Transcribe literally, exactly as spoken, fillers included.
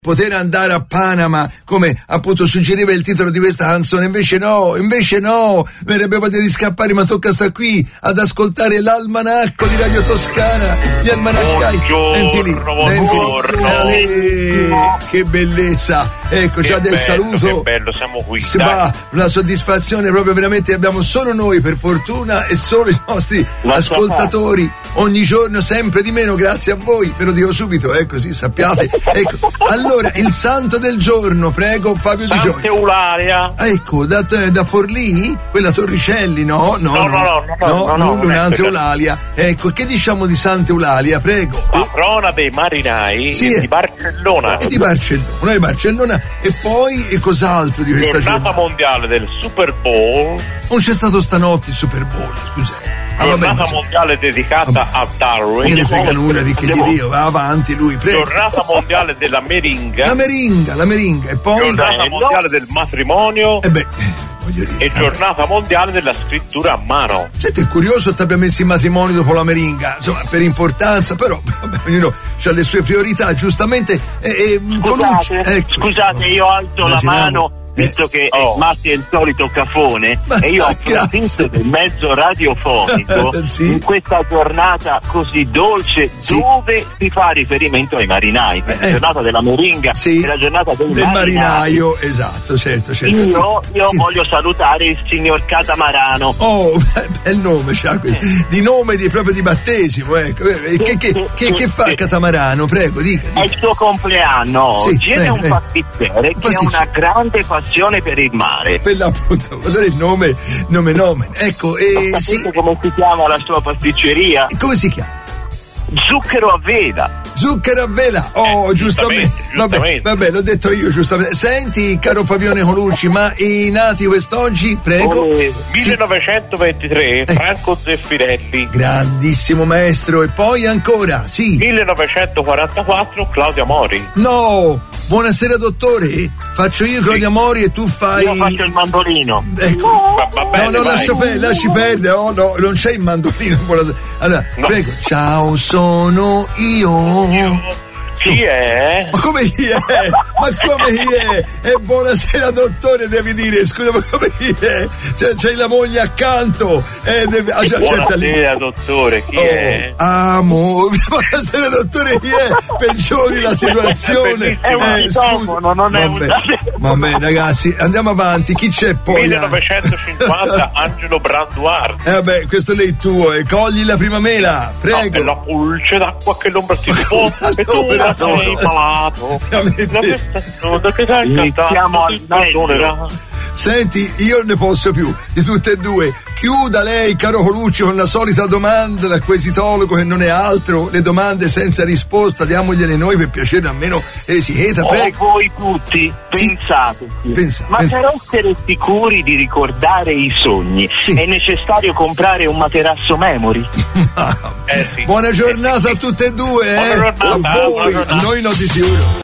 poter andare a Panama, come appunto suggeriva il titolo di questa canzone. Invece no, invece no, verrebbe voglia di scappare, ma tocca sta qui ad ascoltare l'almanacco di Radio Toscana, gli almanaccai. Senti lì, buongiorno. Lì, che bellezza. Ecco, già del bello, saluto. Che bello, siamo qui. Si va, una soddisfazione proprio, veramente abbiamo solo noi, per fortuna, e solo i nostri Ma ascoltatori ogni giorno, sempre di meno, grazie a voi, ve lo dico subito, eh, così sappiate. Ecco, allora, il santo del giorno, prego Fabio Di Gioia. Santa Eulalia. Ecco, da, da Forlì? Quella Torricelli, no? No, No, no, no, no, no, no, no, l'Unanza non è Eulalia. Ecco, che diciamo di Santa Eulalia, prego? Patrona dei marinai Sì, e eh. di Barcellona. E di Barcellona, di Barcellona. E poi, e cos'altro di questa Giornata giornata? mondiale del Super Bowl. Non c'è stato stanotte il Super Bowl, scusate. Ah, vabbè, Giornata ma so- mondiale dedicata vabbè. a Darwin. Non ne frega nulla di che di Dio, va avanti lui, prego. Giornata mondiale della meringa. La meringa, la meringa, e poi... Giornata mondiale del matrimonio. E beh, voglio dire... e vabbè. giornata mondiale della scrittura a mano. Senti, è curioso che ti abbia messo in matrimonio dopo la meringa, insomma, per importanza, però vabbè, ognuno ha le sue priorità, giustamente. E, e, Colucci, Scusate, ecco, scusate, io alzo la immaginavo. mano, visto che Oh. eh, Matti è il solito cafone, Ma- e io ma approfitto grazie. del mezzo radiofonico Sì. in questa giornata così dolce, Sì. dove si fa riferimento ai marinai. Eh, La eh. giornata della meringa Sì. è la giornata del, del marinai. marinaio, esatto, certo, certo. Io, io Sì. voglio salutare il signor Catamarano. Oh, bel nome, c'ha que- di nome di, proprio di battesimo, ecco. E Che, che, che, che fa Catamarano? Prego, dica. È il suo compleanno Sì, oggi ed bene, è un bene. pasticcere Un che ha una pasticcere. grande passione per il mare. Per l'appunto, allora il nome, nome, nome. Ecco, e Sapete sì. come si chiama la sua pasticceria? E come si chiama? Zucchero a vela. Zucchero a vela, oh, Eh, giustamente, giustamente, Vabbè, giustamente. vabbè, l'ho detto io giustamente. Senti, caro Fabione Colucci, ma i nati quest'oggi, prego. Oh, Sì, millenovecentoventitré Franco Zeffirelli. grandissimo maestro, e poi ancora, sì. millenovecentoquarantaquattro Claudia Mori. No, buonasera dottore, faccio io Claudia Mori e tu fai... io faccio il mandolino. Ecco. Va, va bene, No, no, vai. lascia per, lasci perdere, oh no, non c'è il mandolino. buonasera. Allora, No. prego, ciao, sono io. Chi è? Ma come chi è? Ma come chi è? E buonasera dottore, devi dire, scusa, ma come chi è? C'è, c'hai la moglie accanto. Eh, deve, ah, già, certa lì. Buonasera dottore, chi Oh, è? amo, buonasera dottore, chi è? Peggiori la situazione. È un Eh, citofono, non è un- vabbè, vabbè, ragazzi, andiamo avanti. Chi c'è poi? millenovecentocinquanta Angelo Branduardi. Eh vabbè, questo lei tuo, e cogli la prima mela, No, è prego. la pulce d'acqua che l'ombra ti può e tu Allora, la sei no. malato. Veramente. La questa che sai Iniziamo al meglio. Senti, io ne posso più di tutte e due. Chiuda lei, caro Colucci, con la solita domanda da quesitologo, che non è altro, le domande senza risposta, diamogliele noi per piacere, almeno esicheta, O prego. voi tutti, Sì. pensateci. Pensa- Ma pensa- per essere sicuri di ricordare i sogni Sì. è necessario comprare un materasso memory? Eh sì. Buona giornata a tutte e due, eh? Buona giornata, a voi, buona giornata. a noi no di sicuro.